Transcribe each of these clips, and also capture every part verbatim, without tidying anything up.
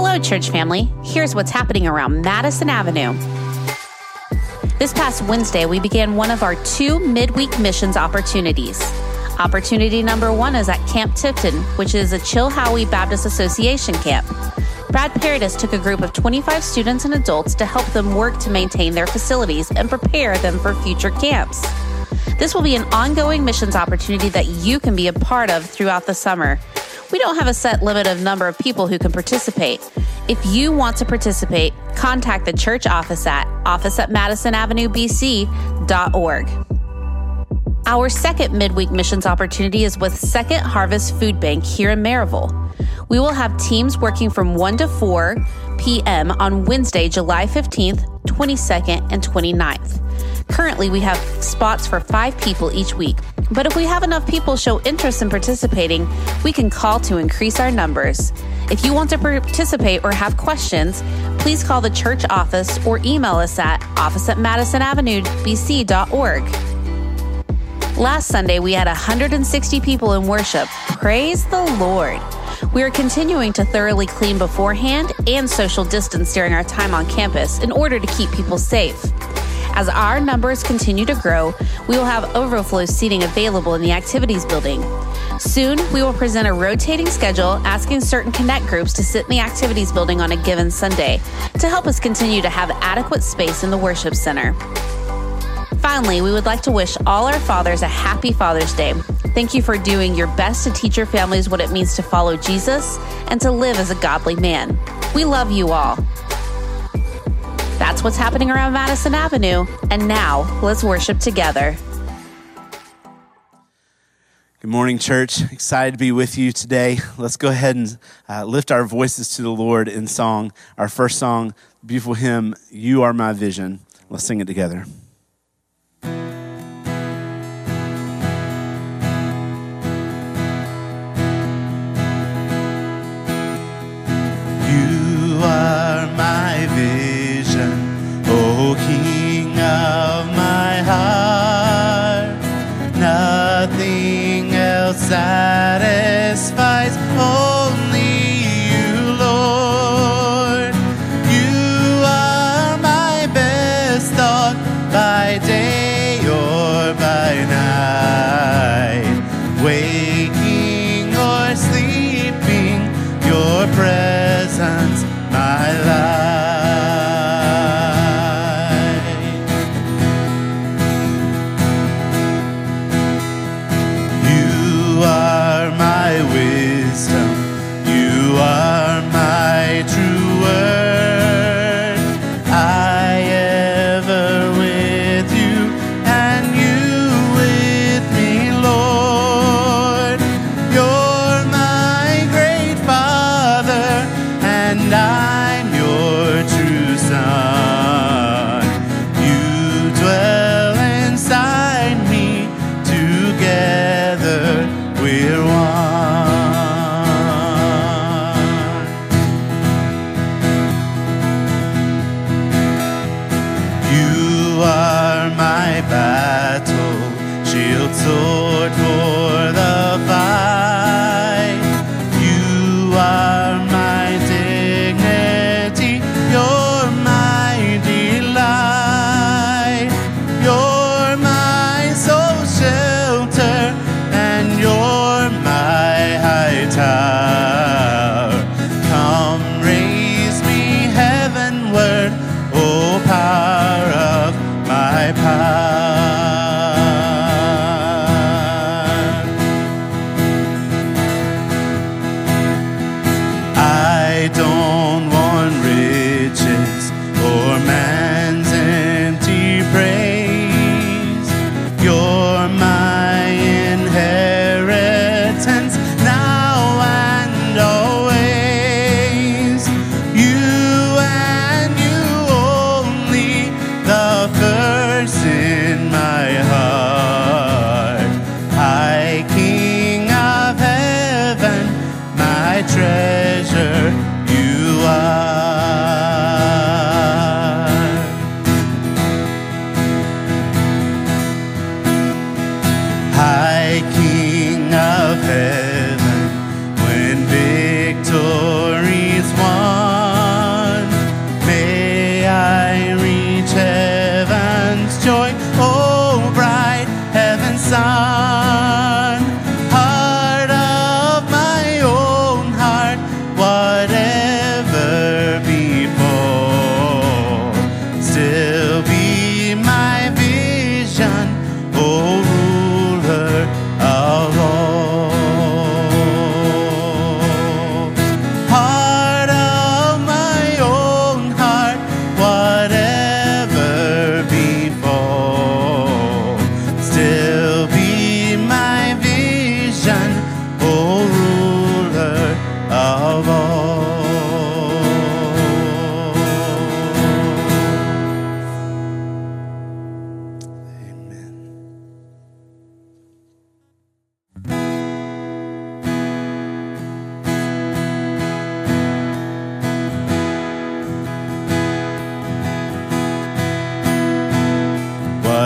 Hello, church family. Here's what's happening around Madison Avenue. This past Wednesday, we began one of our two midweek missions opportunities. Opportunity number one is at Camp Tipton, which is a Chilhowie Baptist Association camp. Brad Paradis took a group of twenty-five students and adults to help them work to maintain their facilities and prepare them for future camps. This will be an ongoing missions opportunity that you can be a part of throughout the summer. We don't have a set limit of number of people who can participate. If you want to participate, contact the church office at office at madison avenue b c dot org. Our second midweek missions opportunity is with Second Harvest Food Bank here in Maryville. We will have teams working from one to four p.m. on Wednesday, July fifteenth, twenty-second, and twenty-ninth. Currently, we have spots for five people each week, but if we have enough people show interest in participating, we can call to increase our numbers. If you want to participate or have questions, please call the church office or email us at office at madison avenue b c dot org. Last Sunday, we had one hundred sixty people in worship. Praise the Lord. We are continuing to thoroughly clean beforehand and social distance during our time on campus in order to keep people safe. As our numbers continue to grow, we will have overflow seating available in the activities building. Soon, we will present a rotating schedule asking certain connect groups to sit in the activities building on a given Sunday to help us continue to have adequate space in the worship center. Finally, we would like to wish all our fathers a happy Father's Day. Thank you for doing your best to teach your families what it means to follow Jesus and to live as a godly man. We love you all. That's what's happening around Madison Avenue. And now, let's worship together. Good morning, church. Excited to be with you today. Let's go ahead and uh, lift our voices to the Lord in song. Our first song, beautiful hymn, You Are My Vision. Let's sing it together. You are my vision, O King of my heart. Nothing else satisfies, only you, Lord. You are my best thought by day or by night. Waking or sleeping, your presence, my life. You are my wisdom, you are my true word. I ever with you, and you with me, Lord. You're my great Father, and I'm your true son. You dwell inside me, together we're one. You are my battle, shield, sword for the fight. You are my dignity, you're my delight. You're my soul shelter, and you're my high tower. Come raise me heavenward, O power of my power.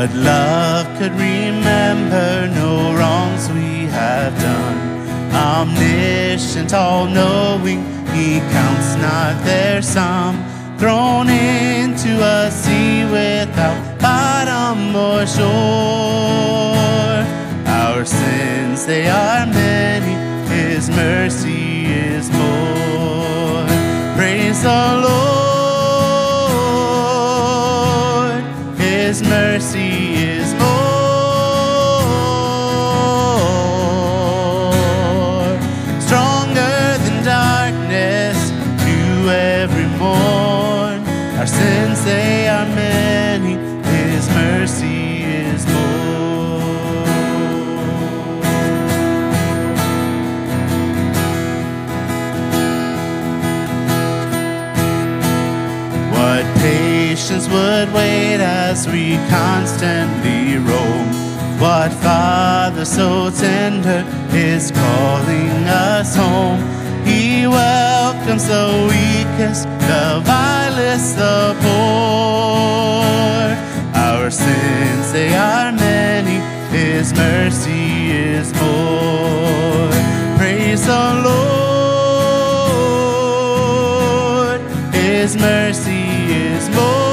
What love could remember, no wrongs we have done. Omniscient, all-knowing, he counts not their sum. Thrown into a sea without bottom or shore. Our sins, they are many, his mercy is more. Praise the Lord, his mercy is more. Stronger than darkness, new every morn. Our sins, they are many, his mercy is more. What patience would wait as we constantly roam. What Father so tender is calling us home. He welcomes the weakest, the vilest, the poor. Our sins, they are many, his mercy is more. Praise the Lord, his mercy is more.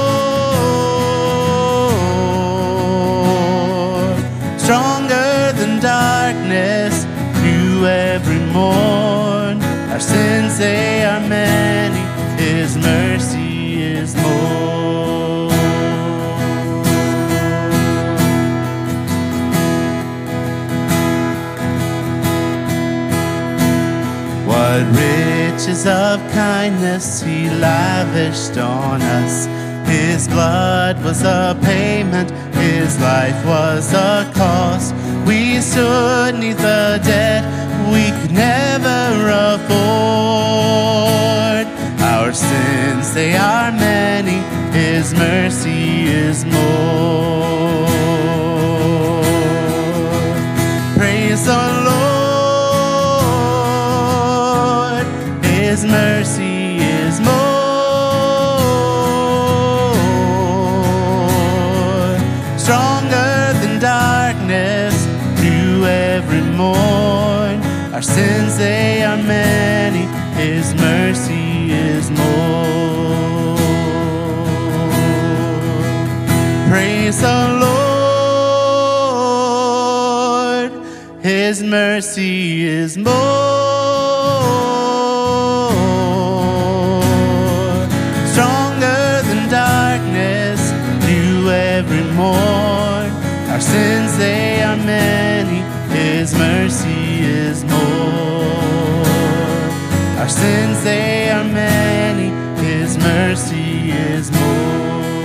Stronger than darkness, new every morn. Our sins, they are many, his mercy is more. What riches of kindness he lavished on us. His blood was a payment, his life was a cost. We stood neath the debt we could never afford. Our sins, they are many, his mercy is more. Praise the Lord, his mercy is more. Stronger than darkness, new every morn. Our sins, they are many, his mercy is more. Praise the Lord, his mercy is more. Stronger than darkness, new every morn. Our sins, they are many, his mercy is more. Our sins, they are many, his mercy is more.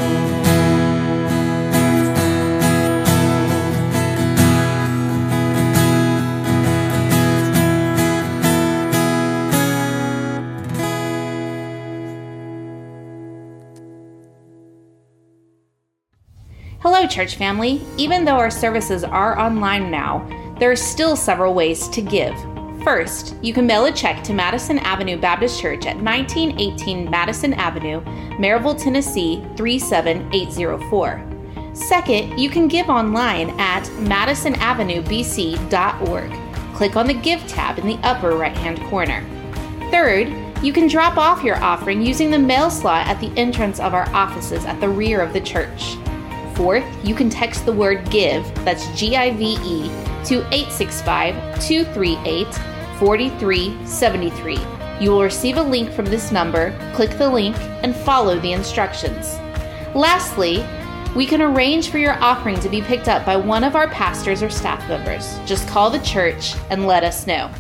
Hello, church family. Even though our services are online now, there are still several ways to give. First, you can mail a check to Madison Avenue Baptist Church at nineteen eighteen Madison Avenue, Maryville, Tennessee three seven eight zero four. Second, you can give online at madison avenue b c dot org. Click on the Give tab in the upper right-hand corner. Third, you can drop off your offering using the mail slot at the entrance of our offices at the rear of the church. Fourth, you can text the word GIVE, that's G I V E, to eight six five, two three eight, four three seven three. You will receive a link from this number, click the link, and follow the instructions. Lastly, we can arrange for your offering to be picked up by one of our pastors or staff members. Just call the church and let us know.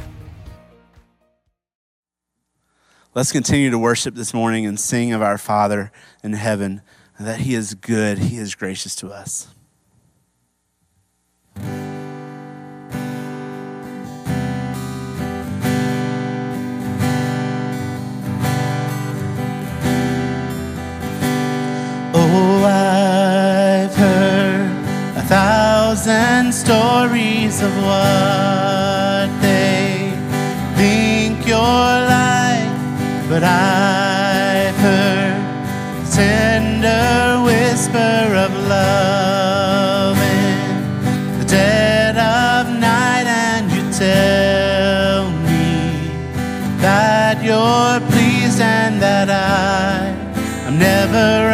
Let's continue to worship this morning and sing of our Father in heaven, that he is good, he is gracious to us. Oh, I've heard a thousand stories of what they think you're like, but I've heard the tender whisper of love. you're pleased and that I, I'm never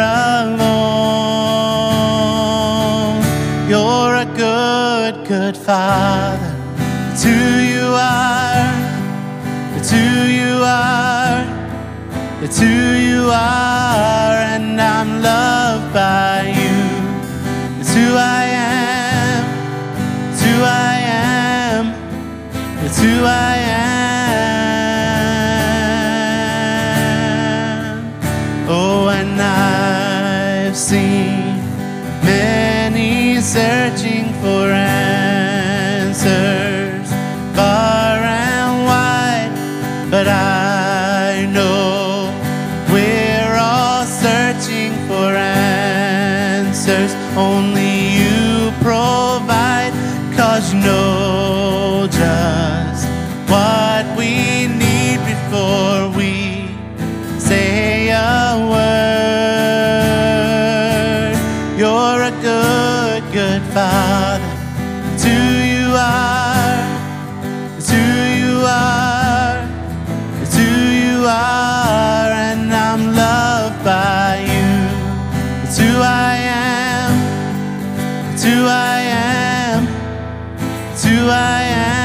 alone. You're a good, good Father. It's who you are. It's who you are. It's who you are, and I'm loved by you. It's who I am. It's who I am. It's who I am. Oh, and I've seen many searching for answers far and wide, but I know we're all searching for answers. Only you provide, 'cause you know just what we need before we say a word. You're a good, good Father. It's who you are. It's who you are. It's who you are, and I'm loved by you. It's who I am. It's who I am. It's who I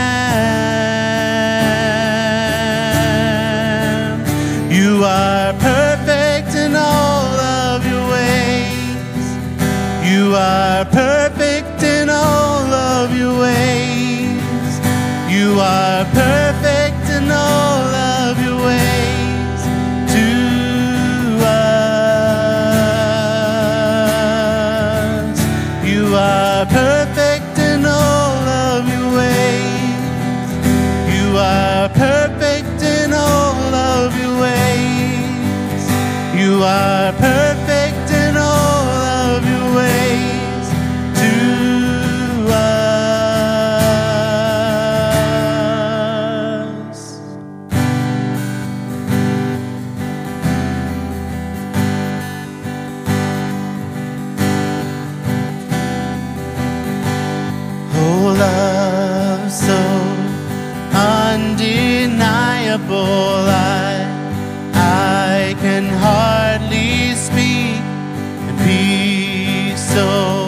am. You are perfect in all of your ways. You are perfect in all of your ways. You are perfect in all of your ways to us. You are perfect in all of your ways. You are perfect in all of your ways. You are perfect in all of your ways to us. Oh, love so undeniable, I, I can hardly speak, and peace so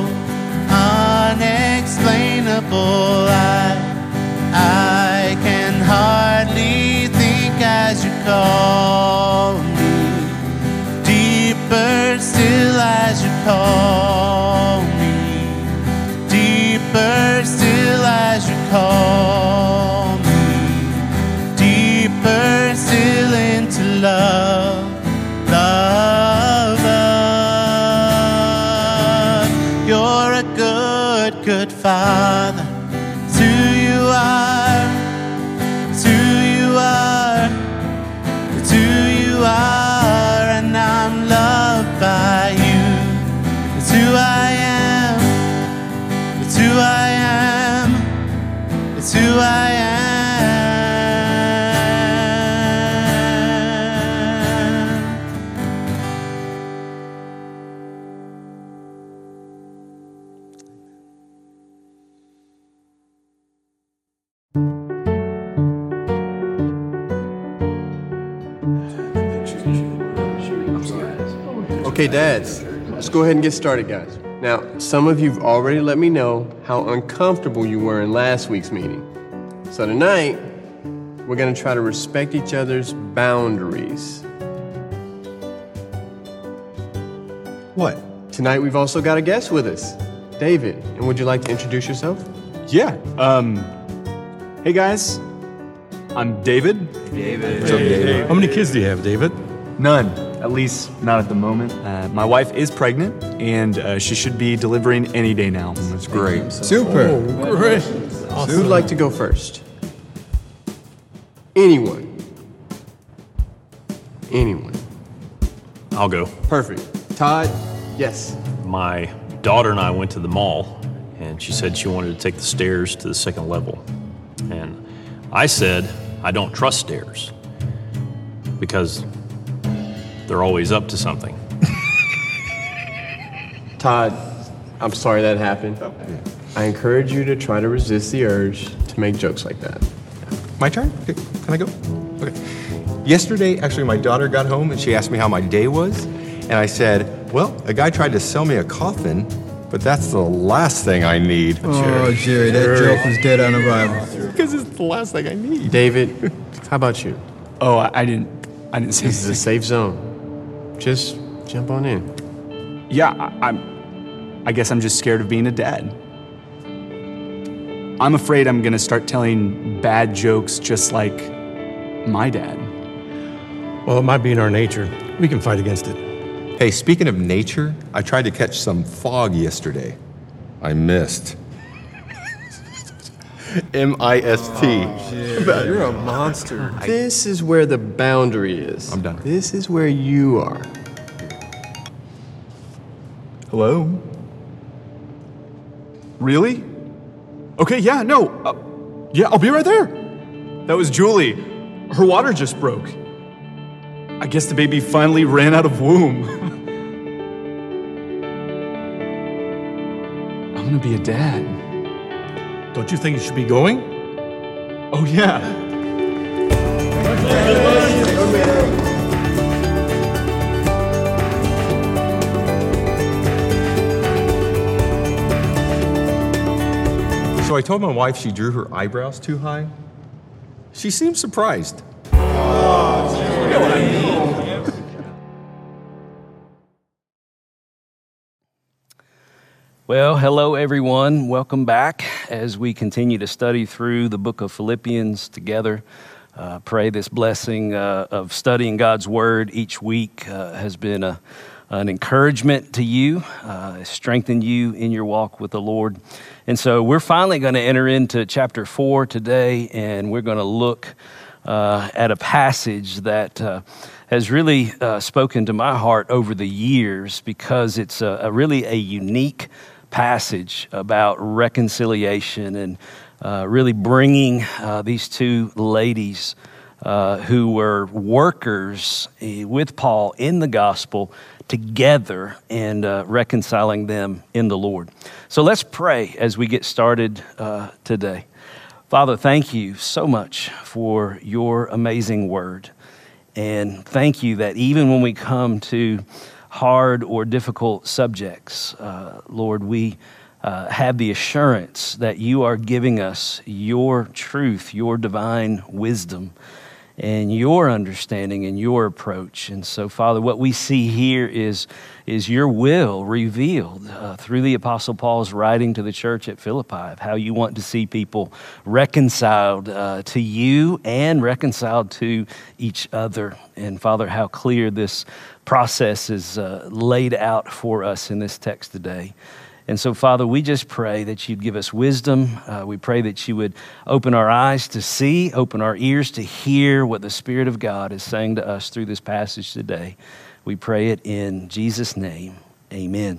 unexplainable, I, I can hardly think as you call me, deeper still as you call me, deeper still as you call me, deeper still into love, love, love. You're a good, good Father. It's who you are. It's who you are. It's who you are, and I'm loved by you. It's who I am. It's who I am. It's who I am. Okay, dads, let's go ahead and get started, guys. Now, some of you've already let me know how uncomfortable you were in last week's meeting. So tonight, we're gonna try to respect each other's boundaries. What? Tonight, we've also got a guest with us, David. And would you like to introduce yourself? Yeah. Um. Hey guys, I'm David. David. Hey. How many kids do you have, David? None, at least not at the moment. Uh, my wife is pregnant, and uh, she should be delivering any day now. That's great. Super. Oh, great. So who'd like to go first? Anyone? Anyone? I'll go. Perfect. Todd? Yes. My daughter and I went to the mall, and she said she wanted to take the stairs to the second level. And I said, I don't trust stairs because they're always up to something. Todd, I'm sorry that happened. I encourage you to try to resist the urge to make jokes like that. My turn? Okay. Can I go? Okay. Yesterday, actually, my daughter got home and she asked me how my day was. And I said, well, a guy tried to sell me a coffin, but that's the last thing I need. Oh, Jerry, that joke was dead on arrival. Because it's the last thing I need. David, how about you? Oh, I, I didn't. I didn't say This is a safe zone. Just jump on in. Yeah, I, I'm. I guess I'm just scared of being a dad. I'm afraid I'm gonna start telling bad jokes just like my dad. Well, it might be in our nature. We can fight against it. Hey, speaking of nature, I tried to catch some fog yesterday. I missed. M I S T. Oh, you're a monster. This is where the boundary is. I'm done. This is where you are. Hello? Really? Okay, yeah, no. Uh, yeah, I'll be right there. That was Julie. Her water just broke. I guess the baby finally ran out of womb. I'm gonna be a dad. Don't you think you should be going? Oh, yeah. So I told my wife she drew her eyebrows too high. She seemed surprised. Well, hello everyone. Welcome back as we continue to study through the book of Philippians together. Uh, pray this blessing uh, of studying God's Word each week uh, has been a, an encouragement to you, uh, strengthened you in your walk with the Lord. And so we're finally going to enter into chapter four today, and we're going to look uh, at a passage that uh, has really uh, spoken to my heart over the years because it's a, a really a unique passage about reconciliation and uh, really bringing uh, these two ladies uh, who were workers with Paul in the gospel together and uh, reconciling them in the Lord. So let's pray as we get started uh, today. Father, thank you so much for your amazing word. And thank you that even when we come to hard or difficult subjects, uh, Lord, we uh, have the assurance that you are giving us your truth, your divine wisdom, and your understanding and your approach. And so, Father, what we see here is, is your will revealed uh, through the Apostle Paul's writing to the church at Philippi of how you want to see people reconciled uh, to you and reconciled to each other. And Father, how clear this process is uh, laid out for us in this text today. And so, Father, we just pray that you'd give us wisdom. Uh, we pray that you would open our eyes to see, open our ears to hear what the Spirit of God is saying to us through this passage today. We pray it in Jesus' name. Amen.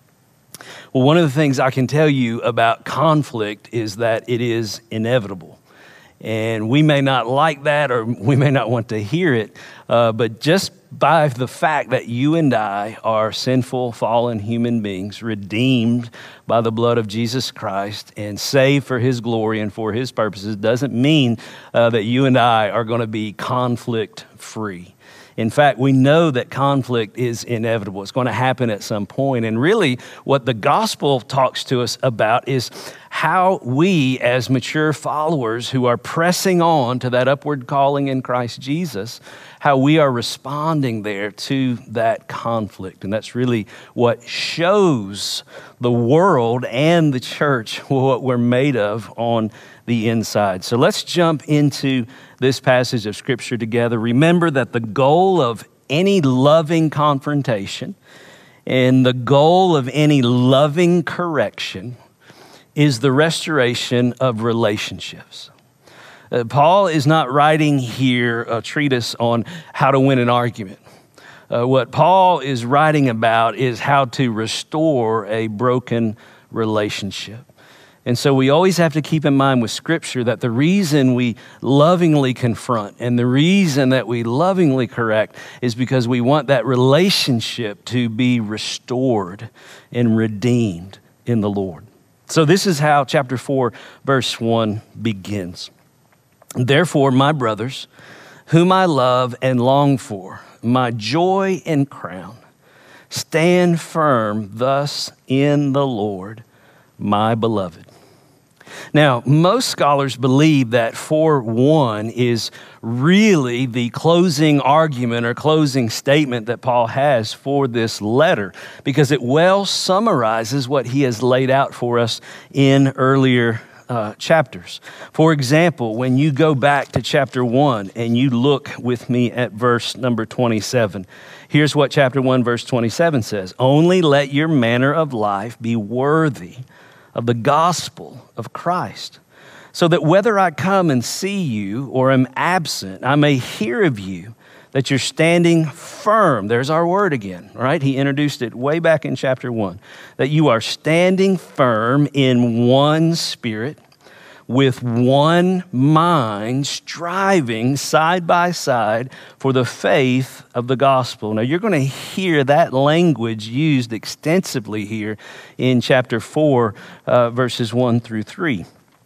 Well, one of the things I can tell you about conflict is that it is inevitable. And we may not like that or we may not want to hear it, uh, but just by the fact that you and I are sinful, fallen human beings, redeemed by the blood of Jesus Christ and saved for his glory and for his purposes, doesn't mean uh, that you and I are going to be conflict-free. In fact, we know that conflict is inevitable. It's going to happen at some point. And really, what the gospel talks to us about is how we, as mature followers who are pressing on to that upward calling in Christ Jesus, how we are responding there to that conflict. And that's really what shows the world and the church what we're made of on the inside. So let's jump into this passage of Scripture together. Remember that the goal of any loving confrontation and the goal of any loving correction is the restoration of relationships. Uh, Paul is not writing here a treatise on how to win an argument. Uh, what Paul is writing about is how to restore a broken relationship. And so we always have to keep in mind with Scripture that the reason we lovingly confront and the reason that we lovingly correct is because we want that relationship to be restored and redeemed in the Lord. So this is how chapter four, verse one begins. Therefore, my brothers, whom I love and long for, my joy and crown. Stand firm thus in the Lord, my beloved. Now, most scholars believe that four one is really the closing argument or closing statement that Paul has for this letter, because it well summarizes what he has laid out for us in earlier uh, chapters. For example, when you go back to chapter one and you look with me at verse number twenty-seven, here's what chapter one, verse twenty-seven says: "Only let your manner of life be worthy of the gospel of Christ, so that whether I come and see you or am absent, I may hear of you that you're standing firm." There's our word again, right? He introduced it way back in chapter one. That you are standing firm in one spirit, with one mind, striving side by side for the faith of the gospel. Now, you're going to hear that language used extensively here in chapter four, uh, verses one through three.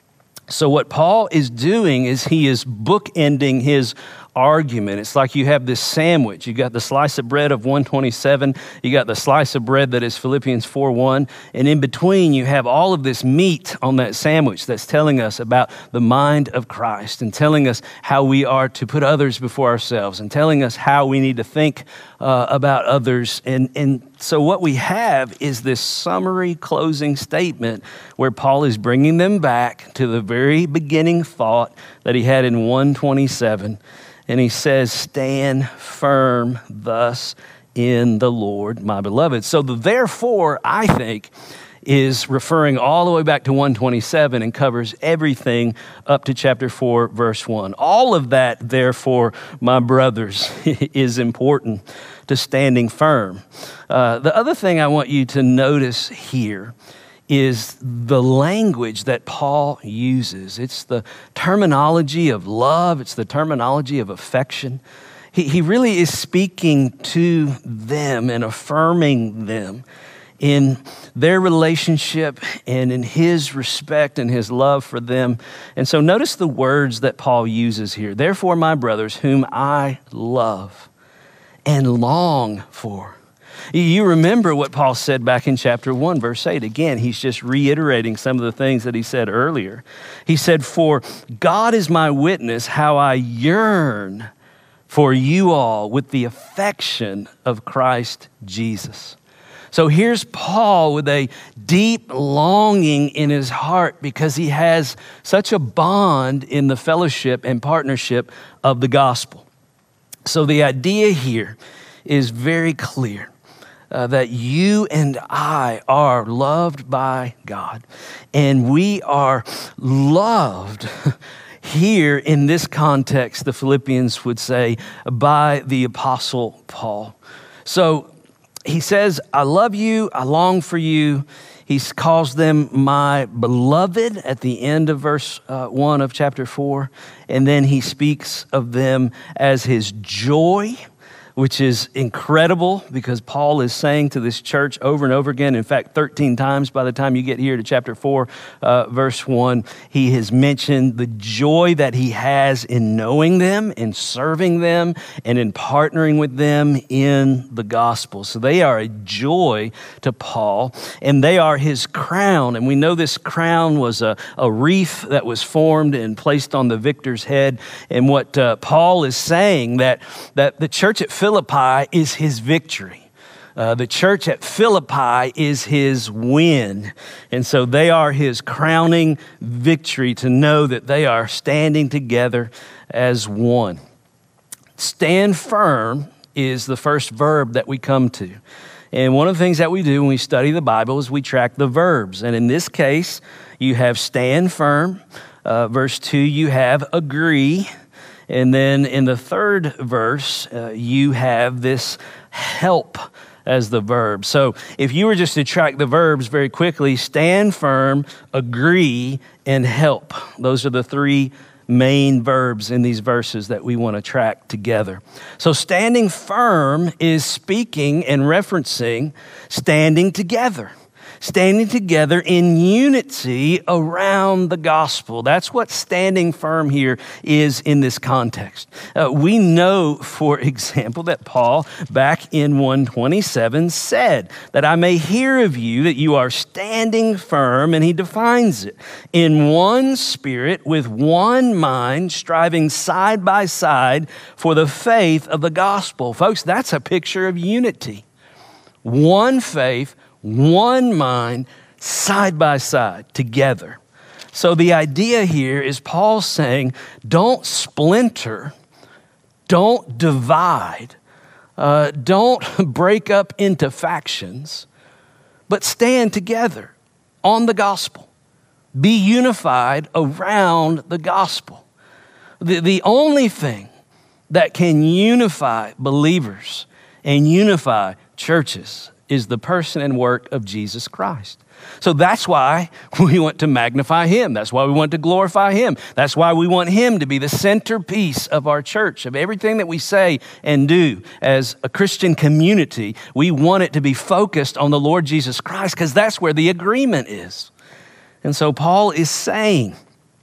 So what Paul is doing is he is bookending his argument. It's like you have this sandwich. You got the slice of bread of one twenty-seven. You got the slice of bread that is Philippians four one. And in between, you have all of this meat on that sandwich that's telling us about the mind of Christ and telling us how we are to put others before ourselves and telling us how we need to think uh, about others. And, and so what we have is this summary closing statement where Paul is bringing them back to the very beginning thought that he had in one twenty-seven. And he says, "Stand firm thus in the Lord, my beloved." So the therefore, I think, is referring all the way back to one twenty-seven and covers everything up to chapter four, verse one. All of that, therefore, my brothers, is important to standing firm. Uh, the other thing I want you to notice here is the language that Paul uses. It's the terminology of love. It's the terminology of affection. He, he really is speaking to them and affirming them in their relationship and in his respect and his love for them. And so notice the words that Paul uses here. "Therefore, my brothers, whom I love and long for." You remember what Paul said back in chapter one, verse eight. Again, he's just reiterating some of the things that he said earlier. He said, "For God is my witness, how I yearn for you all with the affection of Christ Jesus." So here's Paul with a deep longing in his heart because he has such a bond in the fellowship and partnership of the gospel. So the idea here is very clear. Uh, that you and I are loved by God, and we are loved here in this context, the Philippians would say, by the Apostle Paul. So he says, "I love you, I long for you." He calls them my beloved at the end of verse uh, one of chapter four, and then he speaks of them as his joy, which is incredible because Paul is saying to this church over and over again, in fact, thirteen times by the time you get here to chapter four, uh, verse one, he has mentioned the joy that he has in knowing them, in serving them, and in partnering with them in the gospel. So they are a joy to Paul, and they are his crown. And we know this crown was a, a wreath that was formed and placed on the victor's head. And what uh, Paul is saying, that, that the church at Philippi is his victory. Uh, the church at Philippi is his win. And so they are his crowning victory to know that they are standing together as one. Stand firm is the first verb that we come to. And one of the things that we do when we study the Bible is we track the verbs. And in this case, you have stand firm. Uh, verse two, you have agree. And then in the third verse, uh, you have this help as the verb. So if you were just to track the verbs very quickly, stand firm, agree, and help. Those are the three main verbs in these verses that we want to track together. So standing firm is speaking and referencing standing together. standing together in unity around the gospel. That's what standing firm here is in this context. Uh, we know, for example, that Paul back in one twenty-seven said that I may hear of you that you are standing firm, and he defines it, in one spirit with one mind, striving side by side for the faith of the gospel. Folks, that's a picture of unity. One faith, one mind, side by side, together. So the idea here is Paul saying, don't splinter, don't divide, uh, don't break up into factions, but stand together on the gospel. Be unified around the gospel. The, the only thing that can unify believers and unify churches is the person and work of Jesus Christ. So that's why we want to magnify him. That's why we want to glorify him. That's why we want him to be the centerpiece of our church, of everything that we say and do as a Christian community. We want it to be focused on the Lord Jesus Christ because that's where the agreement is. And so Paul is saying,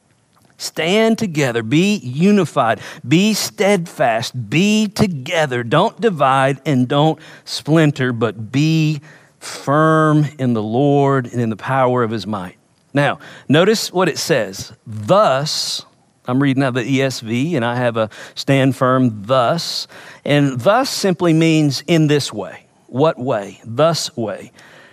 stand together, be unified, be steadfast, be together. Don't divide and don't splinter, but be firm in the Lord and in the power of his might. Now, notice what it says. Thus, I'm reading out the E S V, and I have a stand firm, thus. And thus simply means in this way. What way? Thus way.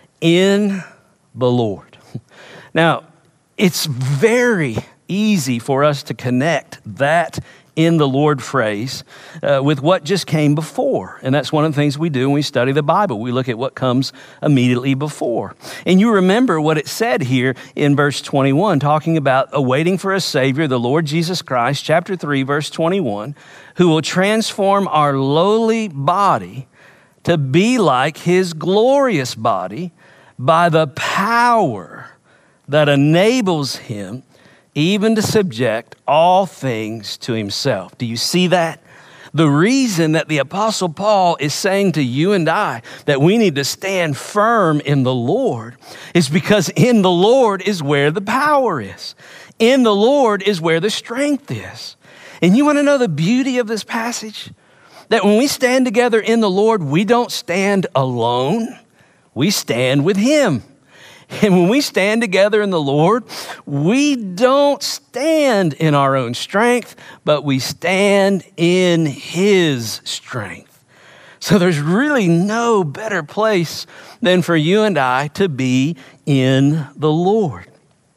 In the Lord. Now, it's very easy for us to connect that in the Lord phrase uh, with what just came before. And that's one of the things we do when we study the Bible. We look at what comes immediately before. And you remember what it said here in verse twenty-one, talking about awaiting for a Savior, the Lord Jesus Christ, chapter three, verse twenty-one, who will transform our lowly body to be like his glorious body by the power that enables him even to subject all things to himself. Do you see that? The reason that the Apostle Paul is saying to you and I that we need to stand firm in the Lord is because in the Lord is where the power is. In the Lord is where the strength is. And you want to know the beauty of this passage? That when we stand together in the Lord, we don't stand alone. We stand with him. And when we stand together in the Lord, we don't stand in our own strength, but we stand in his strength. So there's really no better place than for you and I to be in the Lord.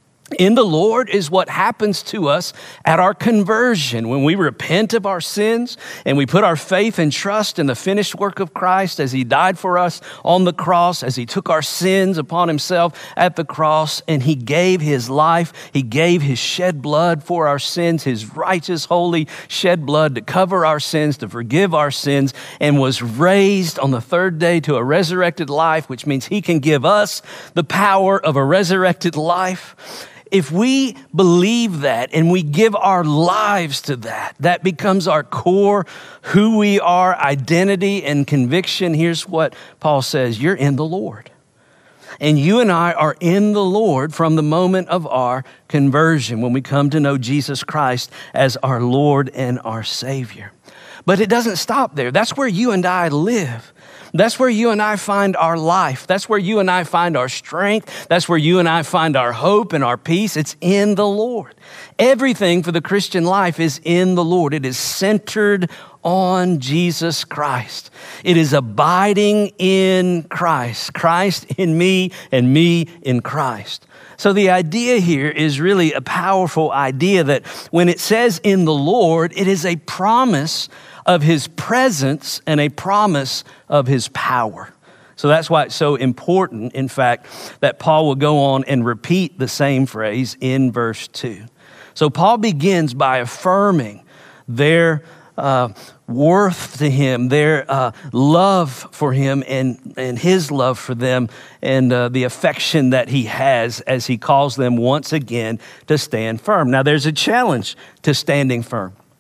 In the Lord is what happens to us at our conversion when we repent of our sins and we put our faith and trust in the finished work of Christ as he died for us on the cross, as he took our sins upon himself at the cross, and he gave his life. He gave his shed blood for our sins, his righteous, holy shed blood to cover our sins, to forgive our sins, and was raised on the third day to a resurrected life, which means he can give us the power of a resurrected life. If we believe that and we give our lives to that, that becomes our core, who we are, identity and conviction. Here's what Paul says, you're in the Lord. And you and I are in the Lord from the moment of our conversion, when we come to know Jesus Christ as our Lord and our Savior. But it doesn't stop there. That's where you and I live. That's where you and I find our life. That's where you and I find our strength. That's where you and I find our hope and our peace. It's in the Lord. Everything for the Christian life is in the Lord. It is centered on Jesus Christ. It is abiding in Christ. Christ in me and me in Christ. So the idea here is really a powerful idea that when it says in the Lord, it is a promise of his presence and a promise of his power. So that's why it's so important, in fact, that Paul will go on and repeat the same phrase in verse two. So Paul begins by affirming their uh, worth to him, their uh, love for him and, and his love for them, and uh, the affection that he has as he calls them once again to stand firm. Now there's a challenge to standing firm.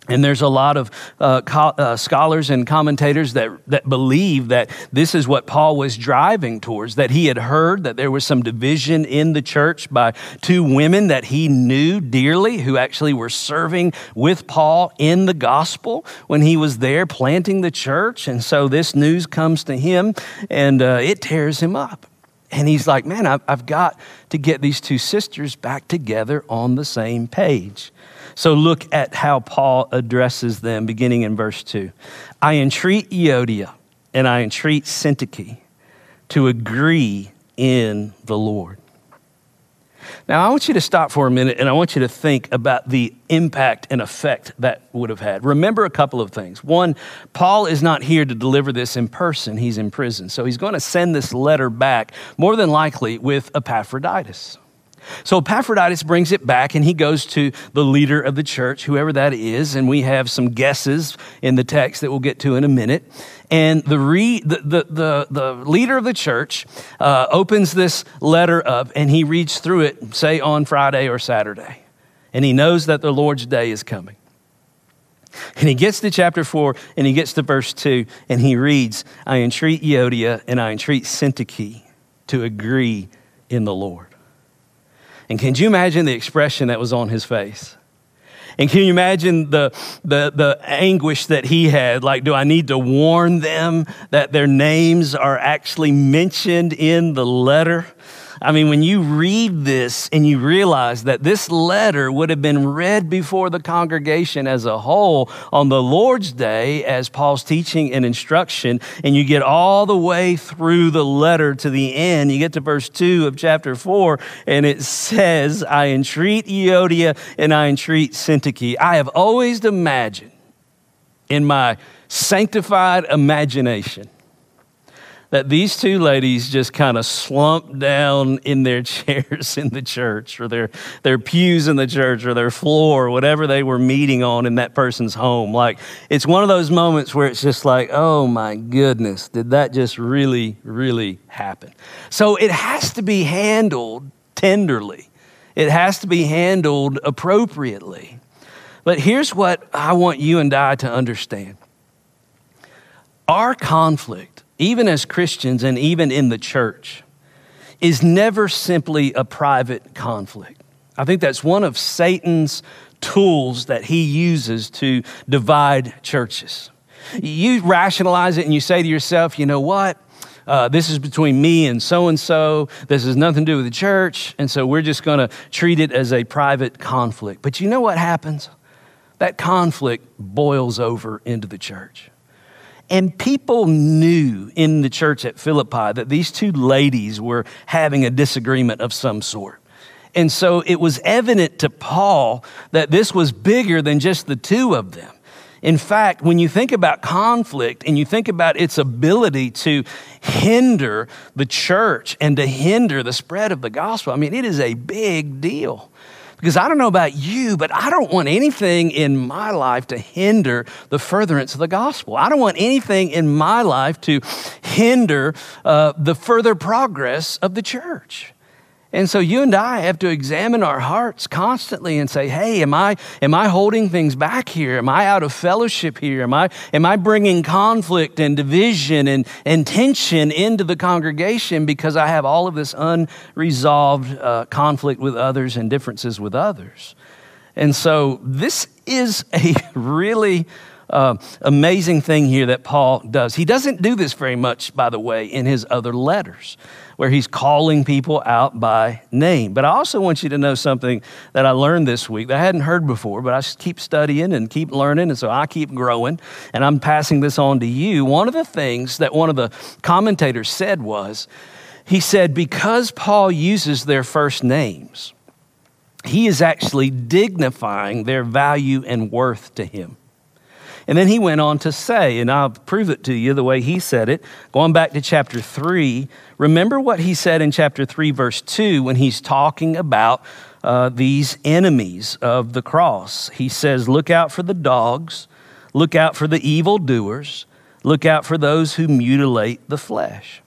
And there's a lot of uh, co- uh, scholars and commentators that, that believe that this is what Paul was driving towards, that he had heard that there was some division in the church by two women that he knew dearly who actually were serving with Paul in the gospel when he was there planting the church. And so this news comes to him and uh, it tears him up. And he's like, man, I've, I've got to get these two sisters back together on the same page. So look at how Paul addresses them beginning in verse two. I entreat Euodia and I entreat Syntyche to agree in the Lord. Now, I want you to stop for a minute and I want you to think about the impact and effect that would have had. Remember a couple of things. One, Paul is not here to deliver this in person. He's in prison. So he's going to send this letter back, more than likely with Epaphroditus. So Epaphroditus brings it back and he goes to the leader of the church, whoever that is, and we have some guesses in the text that we'll get to in a minute. And the re, the, the, the, the leader of the church uh, opens this letter up and he reads through it, say on Friday or Saturday. And he knows that the Lord's day is coming. And he gets to chapter four and he gets to verse two and he reads, I entreat Euodia and I entreat Syntyche to agree in the Lord. And can you imagine the expression that was on his face? And can you imagine the, the, the anguish that he had? Like, do I need to warn them that their names are actually mentioned in the letter? I mean, when you read this and you realize that this letter would have been read before the congregation as a whole on the Lord's Day as Paul's teaching and instruction, and you get all the way through the letter to the end, you get to verse two of chapter four, and it says, I entreat Euodia and I entreat Syntyche. I have always imagined in my sanctified imagination that these two ladies just kind of slumped down in their chairs in the church or their, their pews in the church or their floor or whatever they were meeting on in that person's home. Like, it's one of those moments where it's just like, oh my goodness, did that just really, really happen? So it has to be handled tenderly. It has to be handled appropriately. But here's what I want you and I to understand. Our conflict, even as Christians and even in the church, is never simply a private conflict. I think that's one of Satan's tools that he uses to divide churches. You rationalize it and you say to yourself, you know what? Uh, this is between me and so-and-so. This has nothing to do with the church. And so we're just going to treat it as a private conflict. But you know what happens? That conflict boils over into the church. And people knew in the church at Philippi that these two ladies were having a disagreement of some sort. And so it was evident to Paul that this was bigger than just the two of them. In fact, when you think about conflict and you think about its ability to hinder the church and to hinder the spread of the gospel, I mean, it is a big deal. Because I don't know about you, but I don't want anything in my life to hinder the furtherance of the gospel. I don't want anything in my life to hinder uh, the further progress of the church. And so you and I have to examine our hearts constantly and say, hey, am I am I holding things back here? Am I out of fellowship here? Am I am I bringing conflict and division and, and tension into the congregation because I have all of this unresolved uh, conflict with others and differences with others? And so this is a really uh, amazing thing here that Paul does. He doesn't do this very much, by the way, in his other letters, where he's calling people out by name. But I also want you to know something that I learned this week that I hadn't heard before, but I just keep studying and keep learning, and so I keep growing, and I'm passing this on to you. One of the things that one of the commentators said was, he said, because Paul uses their first names, he is actually dignifying their value and worth to him. And then he went on to say, and I'll prove it to you the way he said it, going back to chapter three, remember what he said in chapter three, verse two, when he's talking about uh, these enemies of the cross. He says, look out for the dogs, look out for the evildoers, look out for those who mutilate the flesh.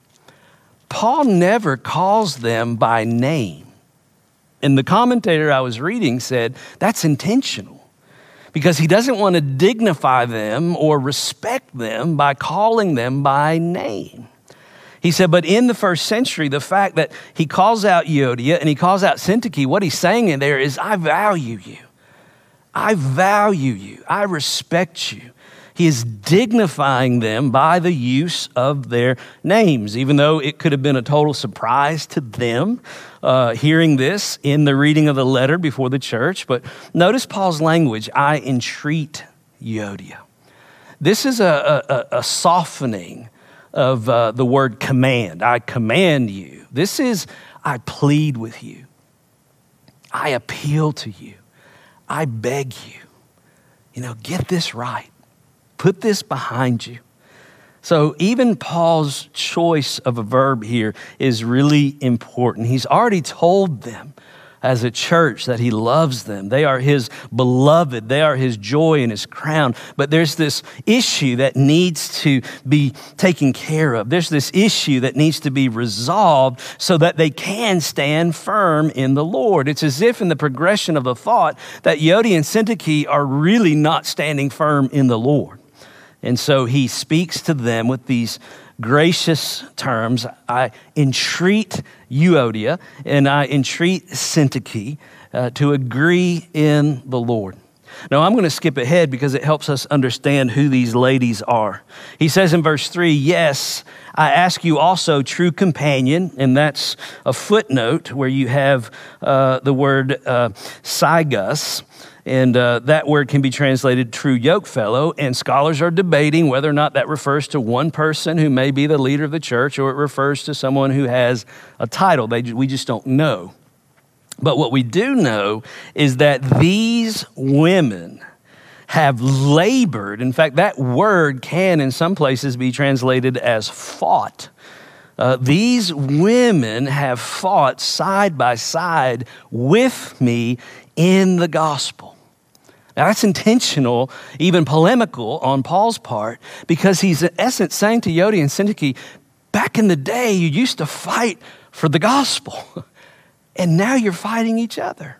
Paul never calls them by name. And the commentator I was reading said, that's intentional. because he doesn't want to dignify them or respect them by calling them by name. He said, but in the first century, the fact that he calls out Euodia and he calls out Syntyche, what he's saying in there is, I value you. I value you. I respect you. He is dignifying them by the use of their names, even though it could have been a total surprise to them uh, hearing this in the reading of the letter before the church. But notice Paul's language, I entreat Euodia. This is a, a, a softening of uh, the word command. I command you. This is, I plead with you. I appeal to you. I beg you. You know, get this right. Put this behind you. So even Paul's choice of a verb here is really important. He's already told them as a church that he loves them. They are his beloved. They are his joy and his crown. But there's this issue that needs to be taken care of. There's this issue that needs to be resolved so that they can stand firm in the Lord. It's as if in the progression of the thought that Euodia and Syntyche are really not standing firm in the Lord. And so he speaks to them with these gracious terms. I entreat Euodia and I entreat Syntyche uh, to agree in the Lord. Now I'm going to skip ahead because it helps us understand who these ladies are. He says in verse three, yes, I ask you also, true companion, and that's a footnote where you have uh, the word uh, Sygus. And uh, that word can be translated true yoke fellow. And scholars are debating whether or not that refers to one person who may be the leader of the church or it refers to someone who has a title. They, we just don't know. But what we do know is that these women have labored. In fact, that word can in some places be translated as fought. Uh, these women have fought side by side with me in the gospel. Now that's intentional, even polemical on Paul's part, because he's in essence saying to Euodia and Syntyche, back in the day, you used to fight for the gospel, and now you're fighting each other.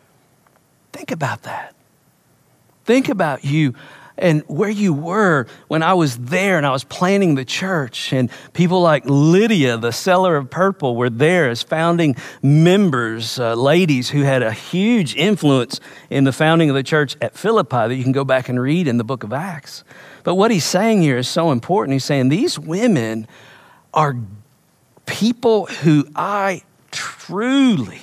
Think about that. Think about you and where you were when I was there and I was planning the church, and people like Lydia, the seller of purple, were there as founding members, uh, ladies who had a huge influence in the founding of the church at Philippi that you can go back and read in the book of Acts. But what he's saying here is so important. He's saying these women are people who I truly,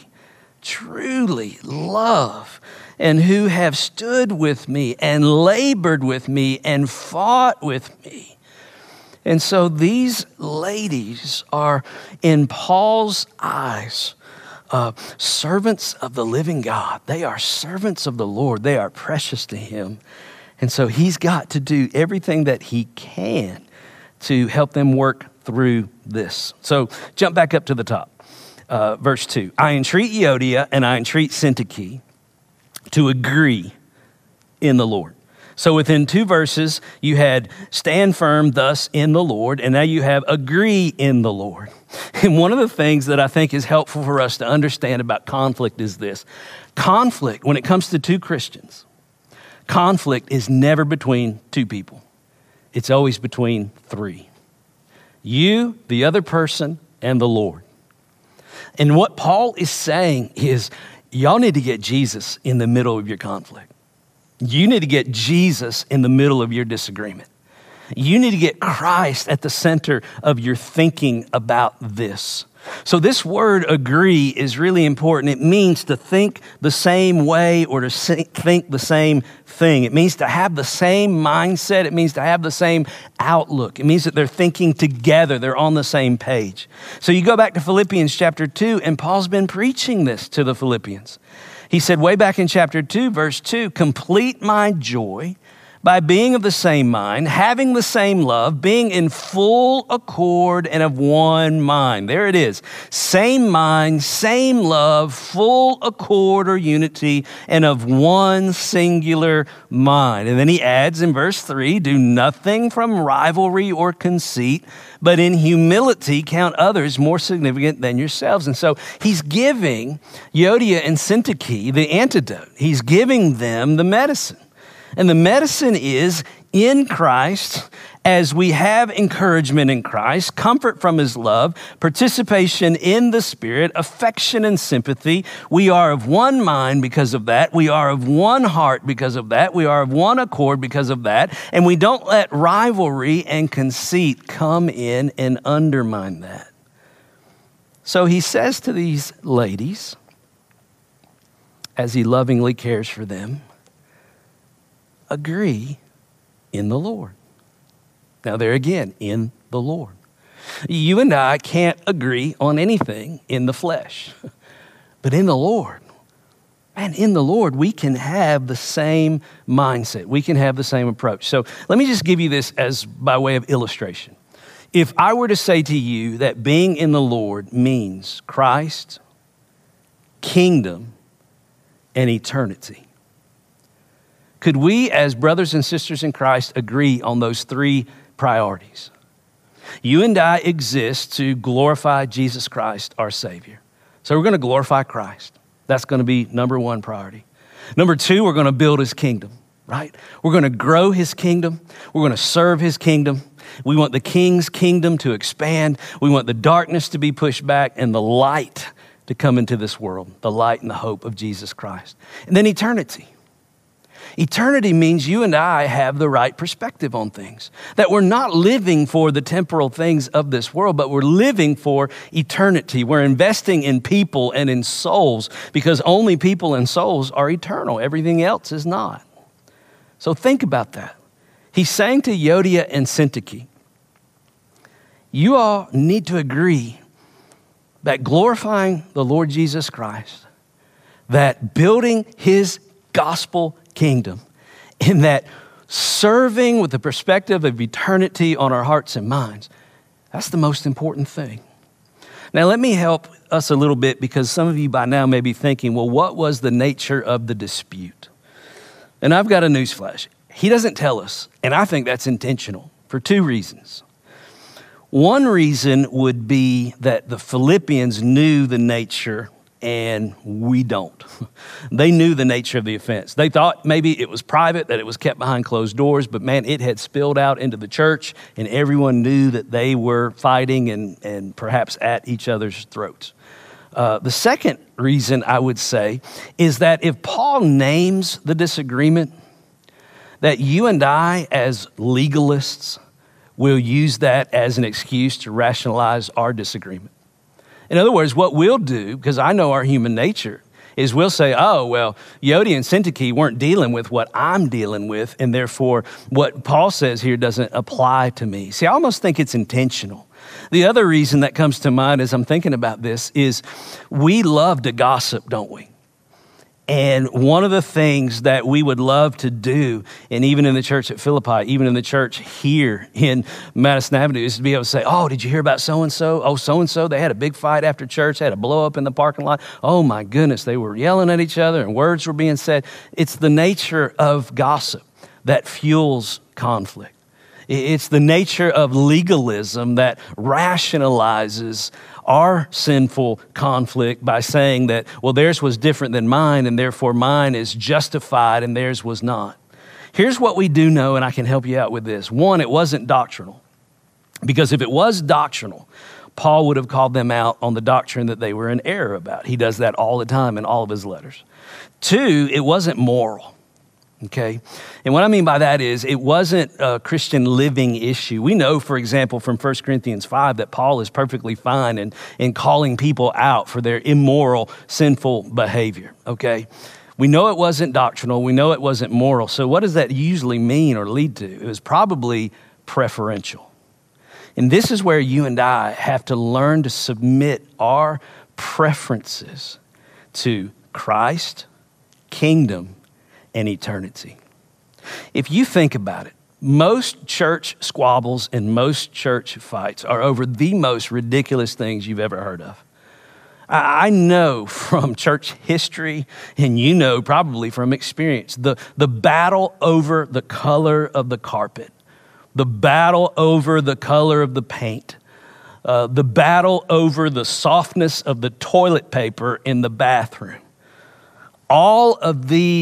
truly love, and who have stood with me and labored with me and fought with me. And so these ladies are, in Paul's eyes, uh, servants of the living God. They are servants of the Lord. They are precious to him. And so he's got to do everything that he can to help them work through this. So jump back up to the top. Uh, verse two, I entreat Euodia and I entreat Syntyche to agree in the Lord. So within two verses, you had stand firm thus in the Lord, and now you have agree in the Lord. And one of the things that I think is helpful for us to understand about conflict is this. Conflict, when it comes to two Christians, conflict is never between two people. It's always between three. You, the other person, and the Lord. And what Paul is saying is, y'all need to get Jesus in the middle of your conflict. You need to get Jesus in the middle of your disagreement. You need to get Christ at the center of your thinking about this. So this word agree is really important. It means to think the same way or to think the same thing. It means to have the same mindset. It means to have the same outlook. It means that they're thinking together. They're on the same page. So you go back to Philippians chapter two, and Paul's been preaching this to the Philippians. He said way back in chapter two, verse two, complete my joy by being of the same mind, having the same love, being in full accord and of one mind. There it is. Same mind, same love, full accord or unity, and of one singular mind. And then he adds in verse three, do nothing from rivalry or conceit, but in humility count others more significant than yourselves. And so he's giving Euodia and Syntyche the antidote. He's giving them the medicine. And the medicine is in Christ, as we have encouragement in Christ, comfort from his love, participation in the Spirit, affection and sympathy. We are of one mind because of that. We are of one heart because of that. We are of one accord because of that. And we don't let rivalry and conceit come in and undermine that. So he says to these ladies, as he lovingly cares for them, agree in the Lord. Now there again, in the Lord. You and I can't agree on anything in the flesh, but in the Lord, man, in the Lord, we can have the same mindset. We can have the same approach. So let me just give you this as by way of illustration. If I were to say to you that being in the Lord means Christ, kingdom, and eternity, could we as brothers and sisters in Christ agree on those three priorities? You and I exist to glorify Jesus Christ, our Savior. So we're going to glorify Christ. That's going to be number one priority. Number two, we're going to build his kingdom, right? We're going to grow his kingdom. We're going to serve his kingdom. We want the king's kingdom to expand. We want the darkness to be pushed back and the light to come into this world, the light and the hope of Jesus Christ. And then eternity. Eternity means you and I have the right perspective on things, that we're not living for the temporal things of this world, but we're living for eternity. We're investing in people and in souls because only people and souls are eternal. Everything else is not. So think about that. He's saying to Euodia and Syntyche, you all need to agree that glorifying the Lord Jesus Christ, that building his gospel kingdom, in that serving with the perspective of eternity on our hearts and minds, that's the most important thing. Now, let me help us a little bit because some of you by now may be thinking, well, what was the nature of the dispute? And I've got a newsflash. He doesn't tell us, and I think that's intentional for two reasons. One reason would be that the Philippians knew the nature and we don't. They knew the nature of the offense. They thought maybe it was private, that it was kept behind closed doors, but man, it had spilled out into the church and everyone knew that they were fighting and, and perhaps at each other's throats. Uh, the second reason I would say is that if Paul names the disagreement, that you and I as legalists will use that as an excuse to rationalize our disagreement. In other words, what we'll do, because I know our human nature, is we'll say, oh, well, Euodia and Syntyche weren't dealing with what I'm dealing with, and therefore what Paul says here doesn't apply to me. See, I almost think it's intentional. The other reason that comes to mind as I'm thinking about this is we love to gossip, don't we? And one of the things that we would love to do, and even in the church at Philippi, even in the church here in Madison Avenue, is to be able to say, oh, did you hear about so-and-so? Oh, so-and-so, they had a big fight after church, they had a blow up in the parking lot. Oh my goodness, they were yelling at each other and words were being said. It's the nature of gossip that fuels conflict. It's the nature of legalism that rationalizes our sinful conflict by saying that, well, theirs was different than mine, and therefore mine is justified and theirs was not. Here's what we do know, and I can help you out with this. One, it wasn't doctrinal, because if it was doctrinal, Paul would have called them out on the doctrine that they were in error about. He does that all the time in all of his letters. Two, it wasn't moral. Okay. And what I mean by that is it wasn't a Christian living issue. We know, for example, from First Corinthians five that Paul is perfectly fine in, in calling people out for their immoral, sinful behavior. Okay. We know it wasn't doctrinal. We know it wasn't moral. So what does that usually mean or lead to? It was probably preferential. And this is where you and I have to learn to submit our preferences to Christ, kingdom, and eternity. If you think about it, most church squabbles and most church fights are over the most ridiculous things you've ever heard of. I know from church history, and you know probably from experience, the, the battle over the color of the carpet, the battle over the color of the paint, uh, the battle over the softness of the toilet paper in the bathroom. All of these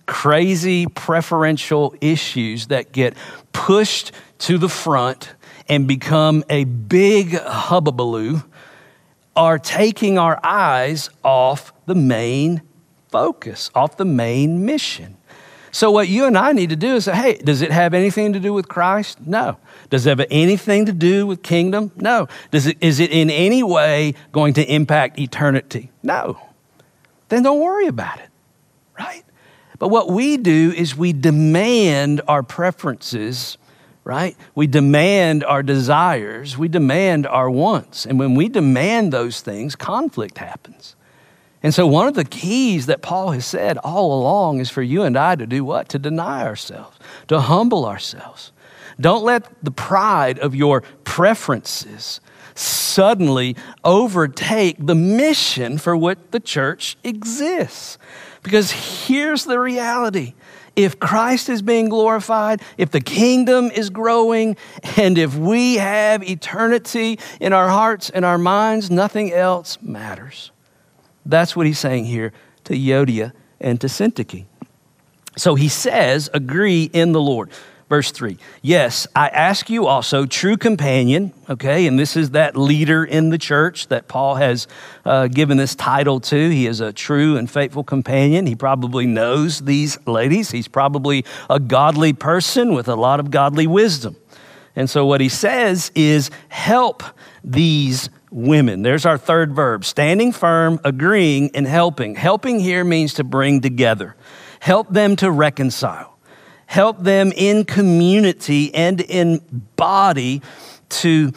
crazy preferential issues that get pushed to the front and become a big hubbubaloo are taking our eyes off the main focus, off the main mission. So what you and I need to do is say, hey, does it have anything to do with Christ? No. Does it have anything to do with kingdom? No. Does it, is it in any way going to impact eternity? No. Then don't worry about it, right? But what we do is we demand our preferences, right? We demand our desires. We demand our wants. And when we demand those things, conflict happens. And so one of the keys that Paul has said all along is for you and I to do what? To deny ourselves, to humble ourselves. Don't let the pride of your preferences suddenly overtake the mission for which the church exists. Because here's the reality. If Christ is being glorified, if the kingdom is growing, and if we have eternity in our hearts and our minds, nothing else matters. That's what he's saying here to Euodia and to Syntyche. So he says, agree in the Lord. Verse three, yes, I ask you also, true companion, okay, and this is that leader in the church that Paul has uh, given this title to. He is a true and faithful companion. He probably knows these ladies. He's probably a godly person with a lot of godly wisdom. And so what he says is help these women. There's our third verb, standing firm, agreeing, and helping. Helping here means to bring together. Help them to reconcile. Help them in community and in body to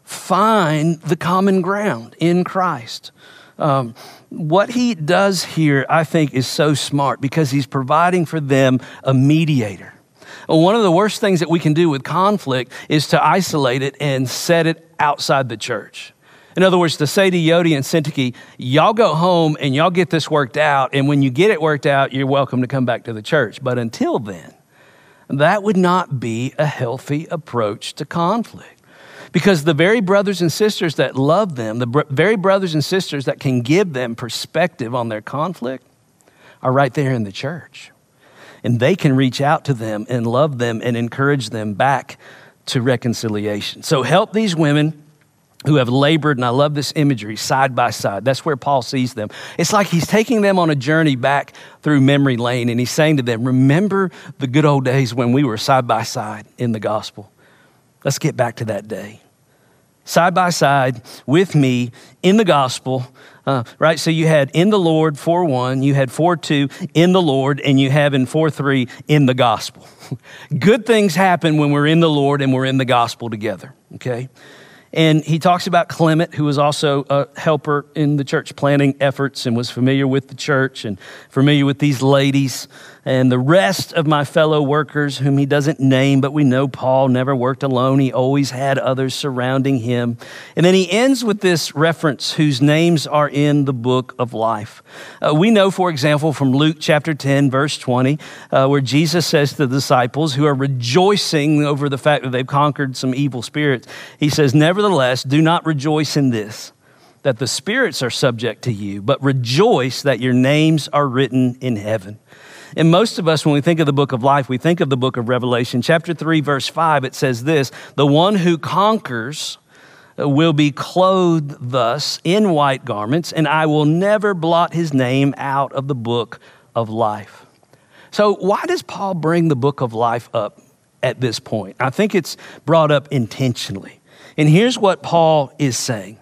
find the common ground in Christ. Um, what he does here, I think, is so smart because he's providing for them a mediator. One of the worst things that we can do with conflict is to isolate it and set it outside the church. In other words, to say to Euodia and Syntyche, y'all go home and y'all get this worked out, and when you get it worked out, you're welcome to come back to the church. But until then, that would not be a healthy approach to conflict. Because the very brothers and sisters that love them, the br- very brothers and sisters that can give them perspective on their conflict are right there in the church. And they can reach out to them and love them and encourage them back to reconciliation. So help these women who have labored, and I love this imagery, side by side. That's where Paul sees them. It's like he's taking them on a journey back through memory lane, and he's saying to them, remember the good old days when we were side by side in the gospel. Let's get back to that day. Side by side with me in the gospel, uh, right? So you had in the Lord, four one, you had four two, in the Lord, and you have in four three, in the gospel. Good things happen when we're in the Lord and we're in the gospel together, okay? And he talks about Clement, who was also a helper in the church planting efforts and was familiar with the church and familiar with these ladies and the rest of my fellow workers whom he doesn't name, but we know Paul never worked alone. He always had others surrounding him. And then he ends with this reference, whose names are in the book of life. Uh, we know, for example, from Luke chapter ten, verse twenty, uh, where Jesus says to the disciples who are rejoicing over the fact that they've conquered some evil spirits, he says, nevertheless, do not rejoice in this, that the spirits are subject to you, but rejoice that your names are written in heaven. And most of us, when we think of the book of life, we think of the book of Revelation. Chapter three, verse five, it says this, the one who conquers will be clothed thus in white garments, and I will never blot his name out of the book of life. So why does Paul bring the book of life up at this point? I think it's brought up intentionally. And here's what Paul is saying.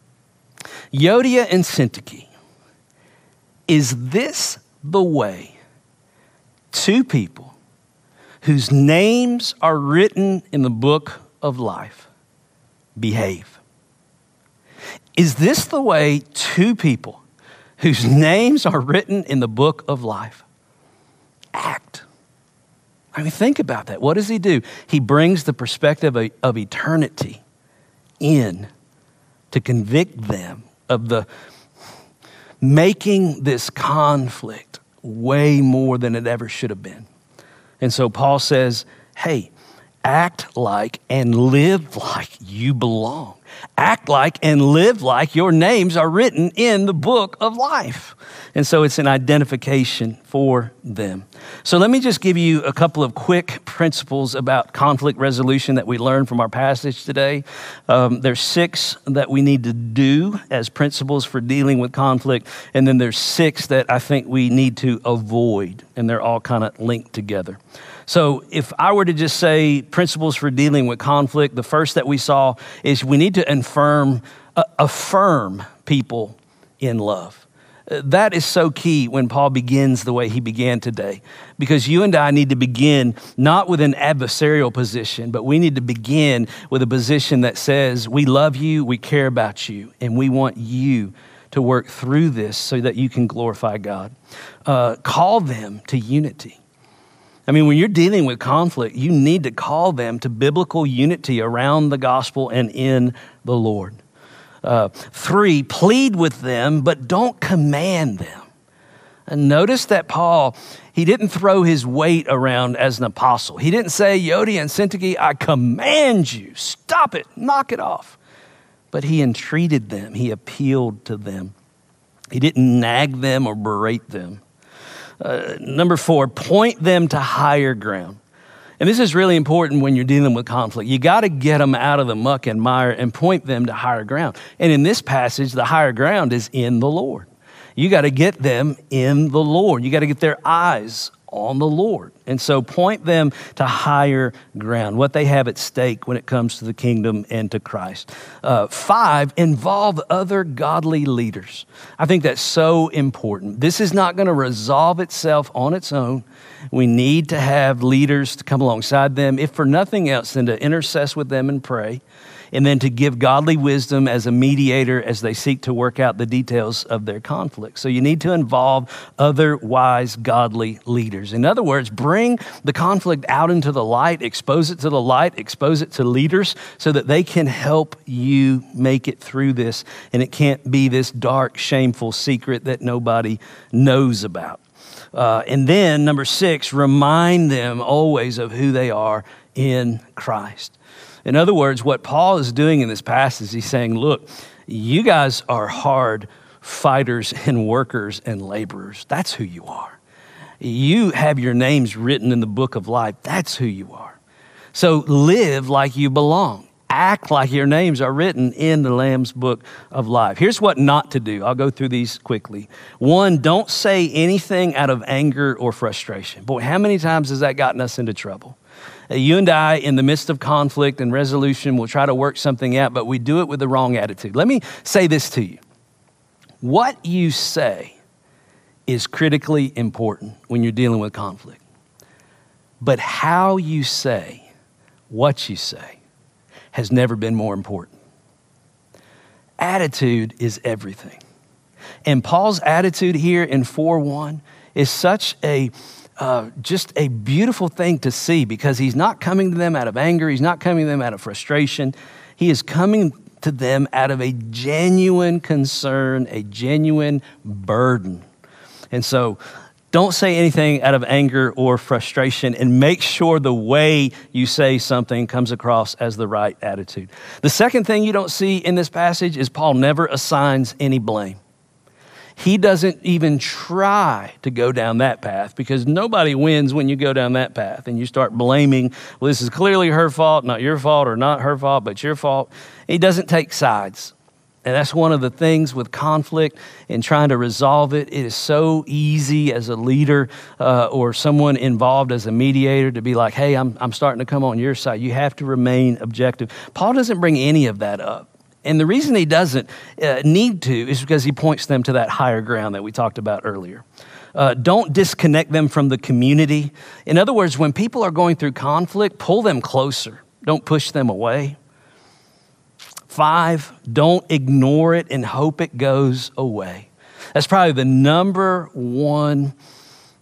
Euodia and Syntyche, is this the way two people whose names are written in the book of life behave? Is this the way two people whose names are written in the book of life act? I mean, think about that. What does he do? He brings the perspective of, of eternity in to convict them of the making this conflict way more than it ever should have been. And so Paul says, hey, act like and live like you belong. Act like and live like your names are written in the book of life. And so it's an identification for them. So let me just give you a couple of quick principles about conflict resolution that we learned from our passage today. Um, there's six that we need to do as principles for dealing with conflict. And then there's six that I think we need to avoid. And they're all kind of linked together. So if I were to just say principles for dealing with conflict, the first that we saw is we need to affirm, uh, affirm people in love. That is so key when Paul begins the way he began today, because you and I need to begin not with an adversarial position, but we need to begin with a position that says, we love you, we care about you, and we want you to work through this so that you can glorify God. Uh, call them to unity. I mean, when you're dealing with conflict, you need to call them to biblical unity around the gospel and in the Lord. Uh, three, plead with them, but don't command them. And notice that Paul, he didn't throw his weight around as an apostle. He didn't say, Euodia and Syntyche, I command you, stop it, knock it off. But he entreated them, he appealed to them. He didn't nag them or berate them. Uh, number four, point them to higher ground. And this is really important when you're dealing with conflict. You got to get them out of the muck and mire and point them to higher ground. And in this passage, the higher ground is in the Lord. You got to get them in the Lord. You got to get their eyes on the Lord. And so point them to higher ground, what they have at stake when it comes to the kingdom and to Christ. Uh, five, involve other godly leaders. I think that's so important. This is not going to resolve itself on its own. We need to have leaders to come alongside them, if for nothing else than to intercess with them and pray, and then to give godly wisdom as a mediator as they seek to work out the details of their conflict. So you need to involve other wise, godly leaders. In other words, bring the conflict out into the light, expose it to the light, expose it to leaders so that they can help you make it through this. And it can't be this dark, shameful secret that nobody knows about. Uh, and then number six, remind them always of who they are in Christ. In other words, what Paul is doing in this passage, he's saying, look, you guys are hard fighters and workers and laborers. That's who you are. You have your names written in the book of life. That's who you are. So live like you belong. Act like your names are written in the Lamb's book of life. Here's what not to do. I'll go through these quickly. One, don't say anything out of anger or frustration. Boy, how many times has that gotten us into trouble? You and I, in the midst of conflict and resolution, will try to work something out, but we do it with the wrong attitude. Let me say this to you. What you say is critically important when you're dealing with conflict. But how you say what you say has never been more important. Attitude is everything. And Paul's attitude here in four one is such a Uh, just a beautiful thing to see, because he's not coming to them out of anger. He's not coming to them out of frustration. He is coming to them out of a genuine concern, a genuine burden. And so don't say anything out of anger or frustration, and make sure the way you say something comes across as the right attitude. The second thing you don't see in this passage is Paul never assigns any blame. He doesn't even try to go down that path, because nobody wins when you go down that path and you start blaming, well, this is clearly her fault, not your fault, or not her fault, but your fault. He doesn't take sides. And that's one of the things with conflict and trying to resolve it. It is so easy as a leader uh, or someone involved as a mediator to be like, hey, I'm, I'm starting to come on your side. You have to remain objective. Paul doesn't bring any of that up. And the reason he doesn't uh, need to is because he points them to that higher ground that we talked about earlier. Uh, don't disconnect them from the community. In other words, when people are going through conflict, pull them closer. Don't push them away. Five, don't ignore it and hope it goes away. That's probably the number one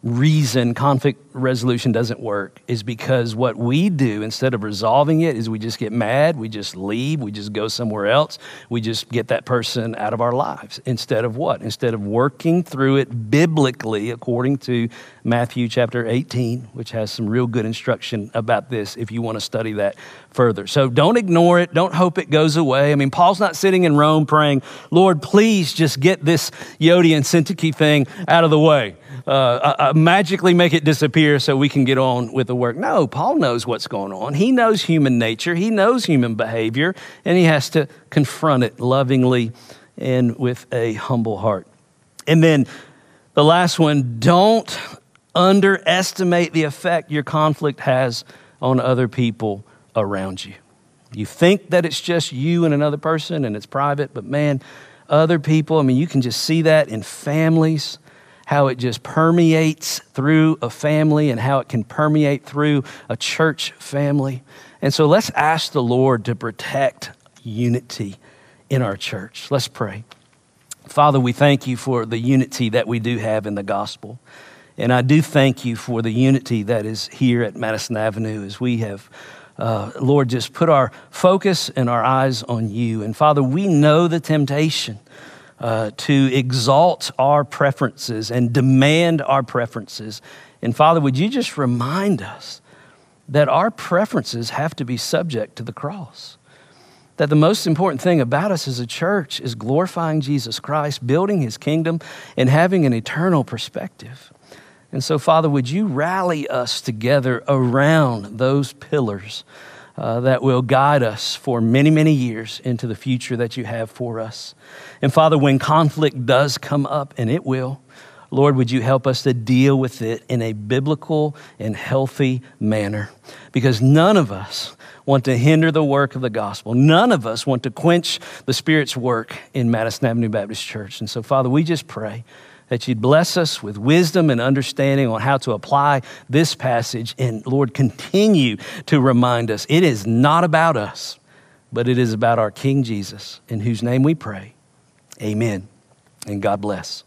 reason conflict resolution doesn't work is because what we do instead of resolving it is we just get mad, we just leave, we just go somewhere else, we just get that person out of our lives. Instead of what? Instead of working through it biblically according to Matthew chapter eighteen, which has some real good instruction about this if you want to study that further. So don't ignore it. Don't hope it goes away. I mean, Paul's not sitting in Rome praying, Lord, please just get this Yodi and Syntyche thing out of the way. Uh, uh, magically make it disappear so we can get on with the work. No, Paul knows what's going on. He knows human nature. He knows human behavior, and he has to confront it lovingly and with a humble heart. And then the last one, don't underestimate the effect your conflict has on other people around you. You think that it's just you and another person and it's private, but man, other people, I mean, you can just see that in families, how it just permeates through a family and how it can permeate through a church family. And so let's ask the Lord to protect unity in our church. Let's pray. Father, we thank you for the unity that we do have in the gospel. And I do thank you for the unity that is here at Madison Avenue as we have, uh, Lord, just put our focus and our eyes on you. And Father, we know the temptation Uh, to exalt our preferences and demand our preferences. And Father, would you just remind us that our preferences have to be subject to the cross? That the most important thing about us as a church is glorifying Jesus Christ, building his kingdom, and having an eternal perspective. And so, Father, would you rally us together around those pillars Uh, that will guide us for many, many years into the future that you have for us. And Father, when conflict does come up, and it will, Lord, would you help us to deal with it in a biblical and healthy manner? Because none of us want to hinder the work of the gospel. None of us want to quench the Spirit's work in Madison Avenue Baptist Church. And so, Father, we just pray that you'd bless us with wisdom and understanding on how to apply this passage. And Lord, continue to remind us it is not about us, but it is about our King Jesus, in whose name we pray. Amen. And God bless.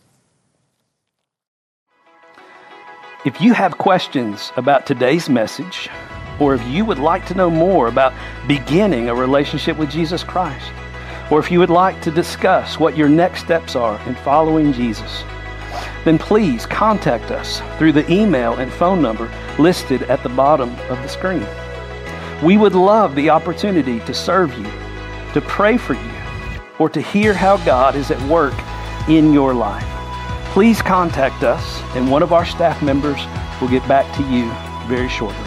If you have questions about today's message, or if you would like to know more about beginning a relationship with Jesus Christ, or if you would like to discuss what your next steps are in following Jesus, then please contact us through the email and phone number listed at the bottom of the screen. We would love the opportunity to serve you, to pray for you, or to hear how God is at work in your life. Please contact us, and one of our staff members will get back to you very shortly.